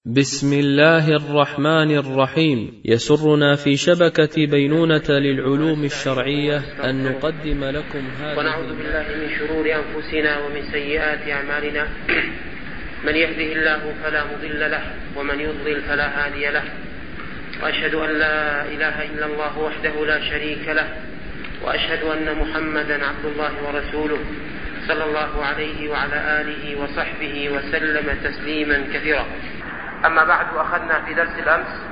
بسم الله الرحمن الرحيم. يسرنا في شبكة بينونة للعلوم الشرعية أن نقدم لكم هذه. ونعوذ بالله من شرور أنفسنا ومن سيئات أعمالنا. من يهده الله فلا مضل له ومن يضلل فلا هادي له. وأشهد أن لا إله إلا الله وحده لا شريك له، وأشهد أن محمدا عبد الله ورسوله صلى الله عليه وعلى آله وصحبه وسلم تسليما كثيرا. أما بعد، أخذنا في درس الأمس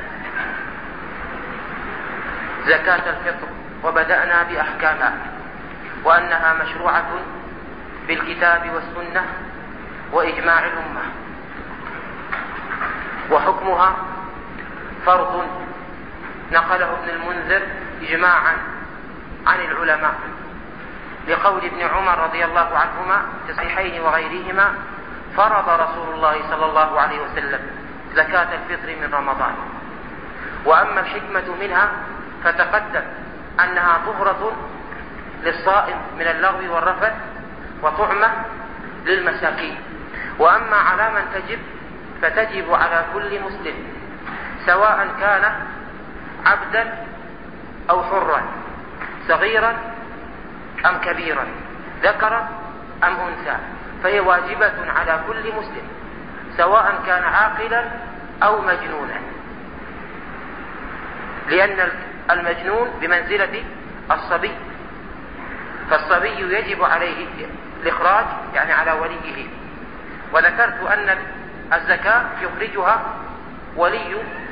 زكاة الفطر وبدأنا بأحكامها، وأنها مشروعة بالكتاب والسنة وإجماع الأمة، وحكمها فرض نقله ابن المنذر إجماعا عن العلماء لقول ابن عمر رضي الله عنهما في الصحيحين وغيرهما: فرض رسول الله صلى الله عليه وسلم زكاة الفطر من رمضان. وأما الحكمة منها فتقدم أنها طهرة للصائم من اللغو والرفث وطعمة للمساكين. وأما على من تجب فتجب على كل مسلم، سواء كان عبدا أو حرا، صغيرا أم كبيرا، ذكرا أم أنثى، فهي واجبة على كل مسلم سواء كان عاقلا أو مجنونا، لأن المجنون بمنزلة الصبي، فالصبي يجب عليه الإخراج يعني على وليه. وذكرت أن الزكاة يخرجها ولي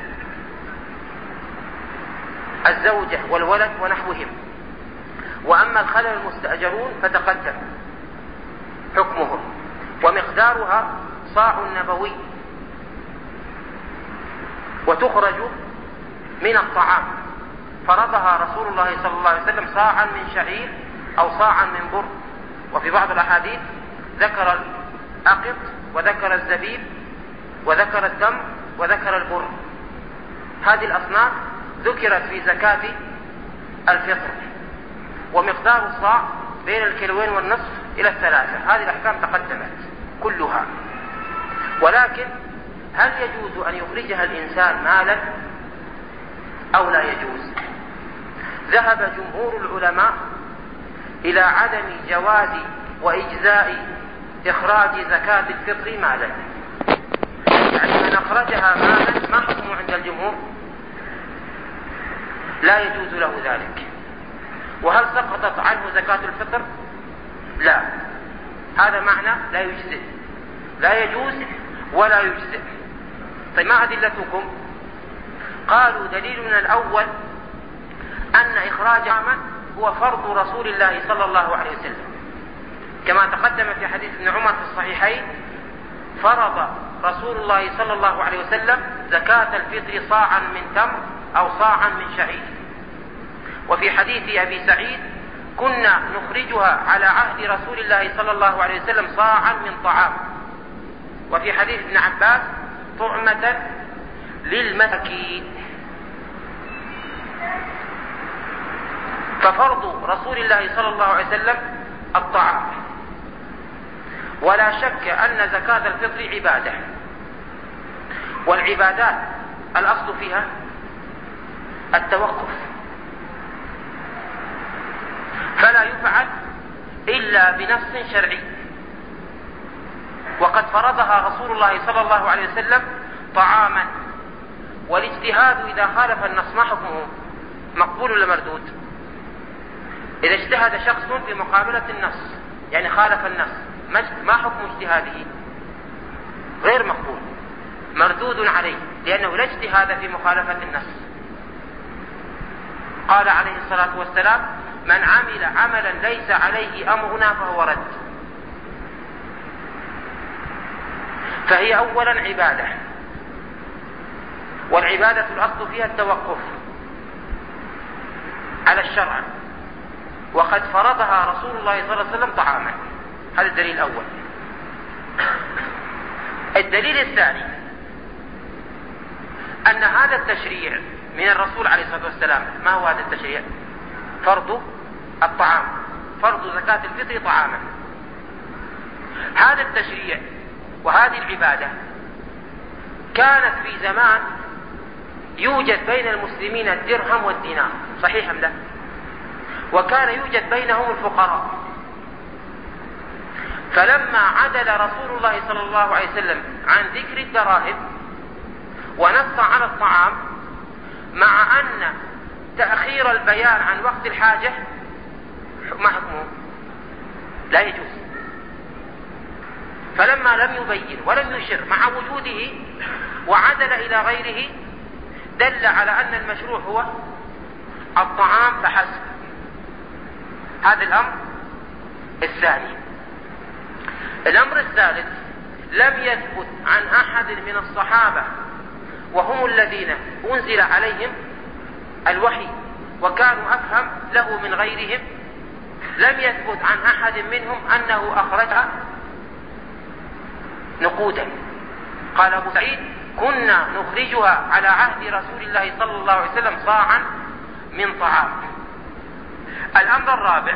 الزوجة والولد ونحوهم. وأما الخلل المستأجرون فتقدم حكمهم، ومقدارها صاع نبوي، وتخرج من الطعام. فرضها رسول الله صلى الله عليه وسلم صاعا من شعير أو صاعا من بر. وفي بعض الأحاديث ذكر الأقط وذكر الزبيب وذكر التمر وذكر البر. هذه الأصناف ذكرت في زكاة الفطر، ومقدار الصاع بين الكيلوين والنصف إلى 3. هذه الأحكام تقدمت كلها. ولكن هل يجوز أن يخرجها الإنسان مالا أو لا يجوز؟ ذهب جمهور العلماء إلى عدم جواز وإجزاء إخراج زكاة الفطر مالا. يعني من أخرجها مالا ما حكمه عند الجمهور؟ لا يجوز له ذلك. وهل سقطت عنه زكاة الفطر؟ لا. هذا معنى لا يجزئ، لا يجوز ولا يجزئ. طيب ما أدلتكم؟ قالوا دليلنا الأول أن إخراج عمل هو فرض رسول الله صلى الله عليه وسلم، كما تقدم في حديث ابن عمر في الصحيحين: فرض رسول الله صلى الله عليه وسلم زكاة الفطر صاعا من تمر أو صاعا من شعير. وفي حديث أبي سعيد: كنا نخرجها على عهد رسول الله صلى الله عليه وسلم صاعا من طعام. وفي حديث ابن عباس: طعمة للمساكين. ففرض رسول الله صلى الله عليه وسلم الطعام. ولا شك أن زكاة الفطر عبادة، والعبادات الأصل فيها التوقف، فلا يفعل إلا بنص شرعي. وقد فرضها رسول الله صلى الله عليه وسلم طعاما. والاجتهاد إذا خالف النص ما حكمه؟ مقبول ولا مردود؟ إذا اجتهد شخص في مقابلة النص يعني خالف النص، ما حكم اجتهاده؟ غير مقبول، مردود عليه، لأنه لا اجتهاد في مخالفة النص. قال عليه الصلاة والسلام: من عمل عملا ليس عليه أمرنا فهو رد. فهي أولا عبادة، والعبادة الأصل فيها التوقف على الشرع. وقد فرضها رسول الله صلى الله عليه وسلم طعاما. هذا الدليل الأول. الدليل الثاني أن هذا التشريع من الرسول عليه الصلاة والسلام. ما هو هذا التشريع؟ فرض الطعام، فرض زكاة الفطر طعاما. هذا التشريع وهذه العبادة كانت في زمان يوجد بين المسلمين الدرهم والدينار، صحيح أم لا؟ وكان يوجد بينهم الفقراء. فلما عدل رسول الله صلى الله عليه وسلم عن ذكر الدراهم ونص على الطعام، مع أن تأخير البيان عن وقت الحاجة ما حكمه؟ لا يجوز. فلما لم يبين ولم يشر مع وجوده وعدل إلى غيره دل على أن المشروع هو الطعام فحسب. هذا الأمر الثاني. الأمر الثالث: لم يثبت عن أحد من الصحابة وهم الذين أنزل عليهم الوحي وكانوا أفهم له من غيرهم، لم يثبت عن أحد منهم أنه أخرجها نقودا. قال أبو سعيد: كنا نخرجها على عهد رسول الله صلى الله عليه وسلم صاعا من طعام. الأمر الرابع: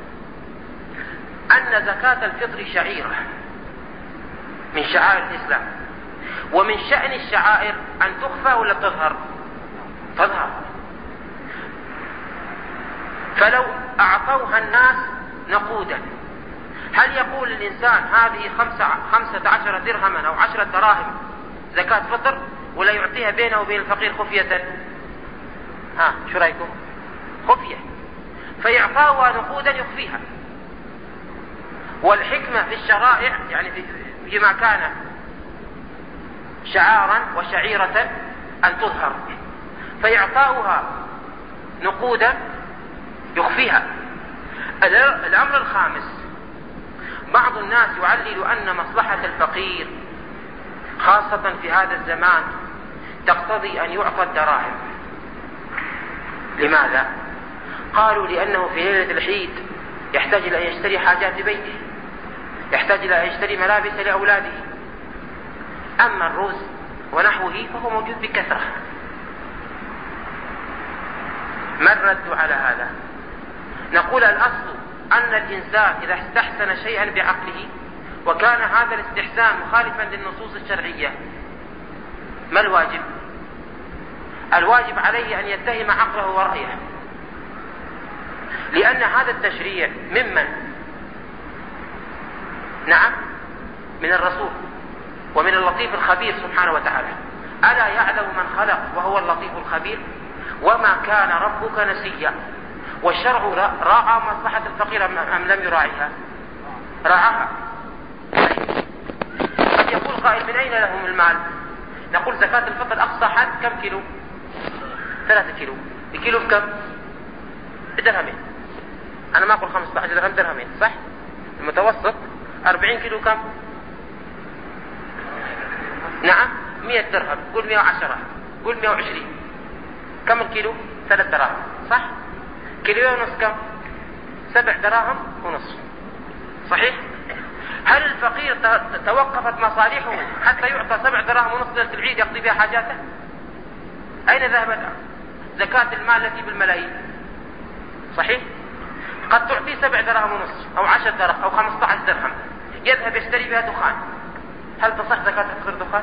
أن زكاة الفطر شعيرة من شعائر الإسلام، ومن شأن الشعائر أن تخفى ولا تظهر؟ تظهر. فلو أعطوها الناس نقودا، هل يقول الإنسان هذه 15 درهما أو 10 دراهم زكاة فطر، ولا يعطيها بينه وبين الفقير خفية؟ شو رأيكم؟ خفية. فيعطاها نقودا يخفيها. والحكمة في الشرائع يعني فيما كان شعارا وشعيرة أن تظهر، فيعطاها نقودا يخفيها. الأمر الخامس: بعض الناس يعلل أن مصلحة الفقير خاصة في هذا الزمان تقتضي أن يعطى الدراهم. لماذا؟ قالوا: لأنه في ليلة العيد يحتاج إلى أن يشتري حاجات بيته، يحتاج إلى أن يشتري ملابس لأولاده. أما الرز ونحوه فهو موجود بكثرة. ما الرد على هذا؟ نقول: الأصل أن الإنسان إذا استحسن شيئا بعقله وكان هذا الاستحسان مخالفا للنصوص الشرعية، ما الواجب؟ الواجب عليه أن يتهم عقله ورأيه، لأن هذا التشريع ممن؟ نعم، من الرسول ومن اللطيف الخبير سبحانه وتعالى. ألا يعلم من خلق وهو اللطيف الخبير؟ وما كان ربك نسيا. والشرع راعى مصلحة الفقير أم لم يراعيها؟ راعاها. قد يقول قائل: من أين لهم المال؟ نقول: زكاة الفطر أقصى حد كم كيلو؟ 3 كيلو. الكيلو بكم؟ بدرهمين. أنا ما أقول 15 درهم، درهمين، صح؟ المتوسط 40 كيلو كم؟ نعم، 100 درهم. قول 110، قول 120. كم الكيلو؟ 3 دراهم، صح؟ كيلو ونص كم؟ 7 دراهم ونص، صحيح؟ هل الفقير توقفت مصالحه حتى يعطى 7 دراهم ونص ليلة العيد يقضي بها حاجاته؟ أين ذهبت زكاة المال التي بالملايين؟ صحيح؟ قد تعطي 7 دراهم ونص أو 10 درهم أو 15 درهم، يذهب يشتري بها دخان. هل تصح زكاة الفطر دخان؟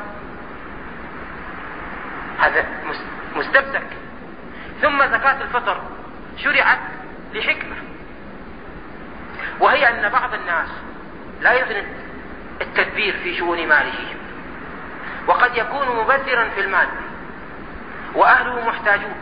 هذا مستمسك. ثم زكاة الفطر شرعت لحكمة، وهي أن بعض الناس لا يحسن التدبير في شؤون ماله، وقد يكون مبذرا في المال وأهله محتاجون،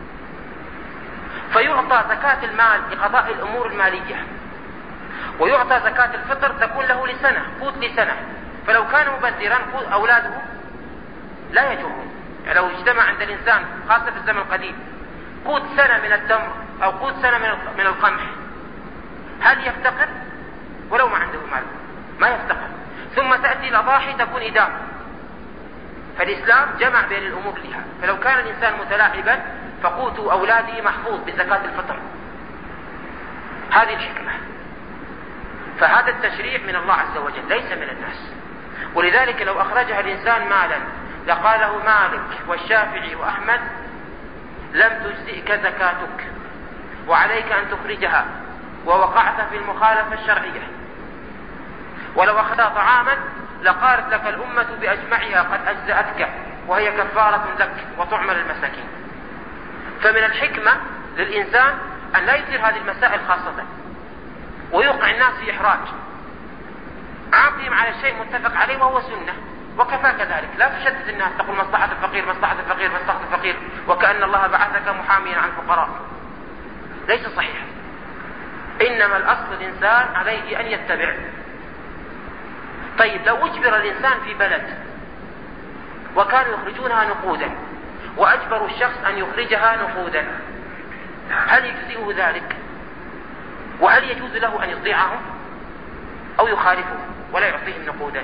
فيعطى زكاة المال لقضاء الأمور المالية، ويعطى زكاة الفطر تكون له لسنة، قوت لسنة. فلو كان مبذرا أولاده لا يجوعون. يعني لو اجتمع عند الإنسان خاصة في الزمن القديم قوت سنة من التمر أو قوت سنة من القمح، هل يفتقر؟ ولو ما عنده مال ما يفتقر. ثم تأتي الأضاحي تكون إدام. فالإسلام جمع بين الأمور لها. فلو كان الإنسان متلاعبا فقوت أولاده محفوظ بزكاة الفطر. هذه الحكمة. فهذا التشريع من الله عز وجل ليس من الناس. ولذلك لو أخرجها الإنسان مالا لقاله مالك والشافعي وأحمد: لم تجزئك زكاتك وعليك أن تخرجها، ووقعت في المخالفة الشرعية. ولو أخذت طعاما لقالت لك الأمة بأجمعها: قد أجزأتك وهي كفارة لك وطعم للمساكين. فمن الحكمة للإنسان أن لا يثير هذه المسائل خاصة ويوقع الناس في إحراج. عاقهم على الشيء متفق عليه وهو سنة وكفى كذلك. لا تشدد الناس تقول مصلحة الفقير مصلحة الفقير مصلحة الفقير وكأن الله بعثك محاميا عن الفقراء، ليس صحيح. إنما الأصل الإنسان عليه أن يتبع. طيب لو أجبر الإنسان في بلد وكانوا يخرجونها نقودا وأجبروا الشخص أن يخرجها نقودا، هل يجزئه ذلك؟ وهل يجوز له أن يطيعهم أو يخالفه ولا يعطيهم نقودا؟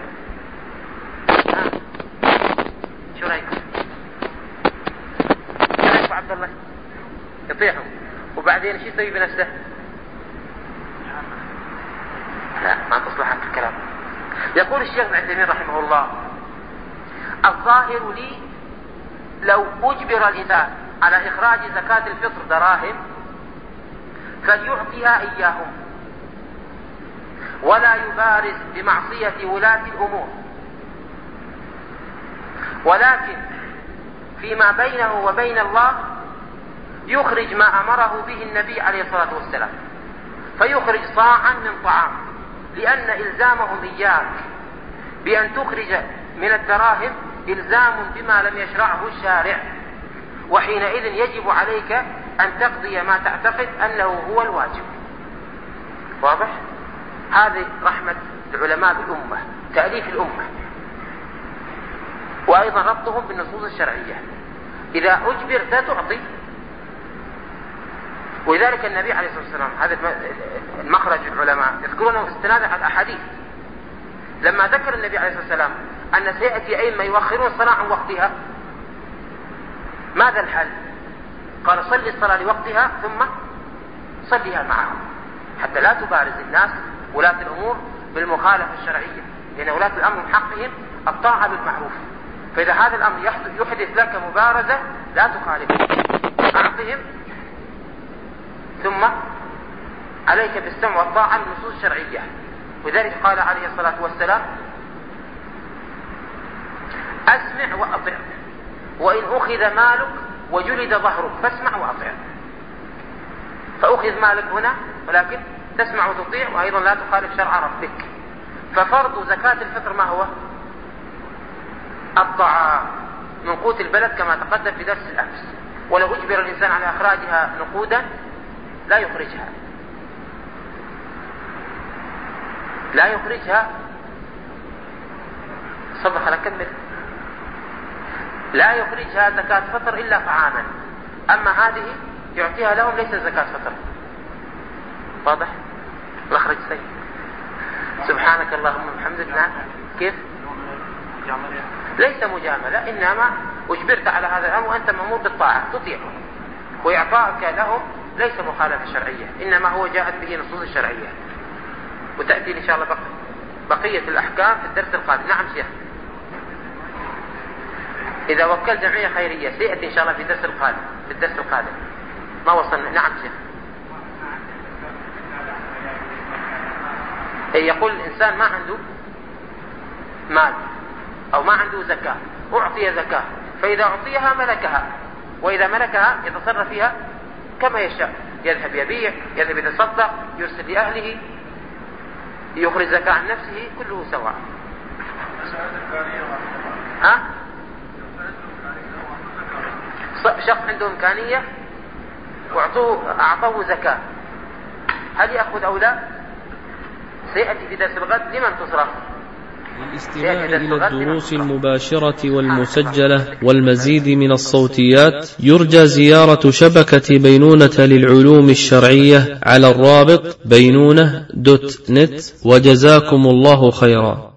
شو رأيكم؟ عبد الله يطيعهم وبعدين شو يسوي بنفسه؟ لا، ما تصلح الكلام. يقول الشيخ ابن عثيمين رحمه الله: الظاهر لي لو أجبر الإنسان على إخراج زكاة الفطر دراهم فليعطيها إياهم ولا يبارز بمعصية ولاة الأمور، ولكن فيما بينه وبين الله يخرج ما أمره به النبي عليه الصلاة والسلام، فيخرج صاعا من طعام، لأن إلزامهم إياك بأن تخرج من الدراهم إلزام بما لم يشرعه الشارع، وحينئذ يجب عليك أن تقضي ما تعتقد أنه هو الواجب. واضح؟ هذه رحمة العلماء بالأمة، تأليف الأمة، وأيضا ربطهم بالنصوص الشرعية. إذا أجبرت تعطي. ولذلك النبي عليه الصلاة والسلام، هذا المخرج العلماء يذكرونه استنادا على الأحاديث، لما ذكر النبي عليه الصلاة والسلام أن سيأتي أئمة يؤخرون الصلاة عن وقتها، ماذا الحل؟ قال: صلي الصلاة لوقتها ثم صليها معهم، حتى لا تبارز الناس ولاة الأمور بالمخالفة الشرعية، لأن ولاة الأمر من حقهم الطاعة بالمعروف، فإذا هذا الأمر يحدث لك مبارزة لا تخالفه، أعطهم ثم عليك بالسمع والطاعة من النصوص الشرعية. وذلك قال عليه الصلاة والسلام: أسمع وأطع، وإن أخذ مالك وجلد ظهرك فاسمع وأطع. فأخذ مالك هنا ولكن تسمع وتطيع، وأيضا لا تخالف شرع ربك. ففرض زكاة الفطر ما هو؟ الطعام من قوت البلد كما تقدم في درس الأمس. ولو أجبر الإنسان على إخراجها نقودا لا يخرجها، لا يخرجها. صبح لكمل. لا يخرجها زكاة فطر إلا طعاما، أما هذه يعطيها لهم ليس زكاة فطر. واضح؟ مخرج سيء. سبحانك اللهم وبحمدك. كيف؟ ليس مجاملة، إنما أجبرت على هذا الأمر وأنت مأمور بالطاعة تطيعه، وإعطائك لهم ليس مخالفة شرعية، إنما هو جاءت به نصوص الشرعية. وتأتي إن شاء الله بقية الأحكام في الدرس القادم. نعم شيخ، إذا وكل جمعية خيرية سيأتي إن شاء الله في الدرس القادم. ما وصلنا. نعم شيخ. يقول الإنسان ما عنده مال أو ما عنده زكاة، أعطي زكاة، فإذا أعطيها ملكها، وإذا ملكها يتصرف فيها كما يشاء، يذهب يبيع، يذهب يتصدق، يرسل لأهله، يخرج زكاة عن نفسه، كله سواء. شخص عنده إمكانية وأعطوه زكاة، هل يأخذ أو لا؟ سيأتي في درس الغد لمن تصرف. للاستماع إلى الدروس المباشرة والمسجلة والمزيد من الصوتيات يرجى زيارة شبكة بينونة للعلوم الشرعية على الرابط بينونة.net. وجزاكم الله خيرا.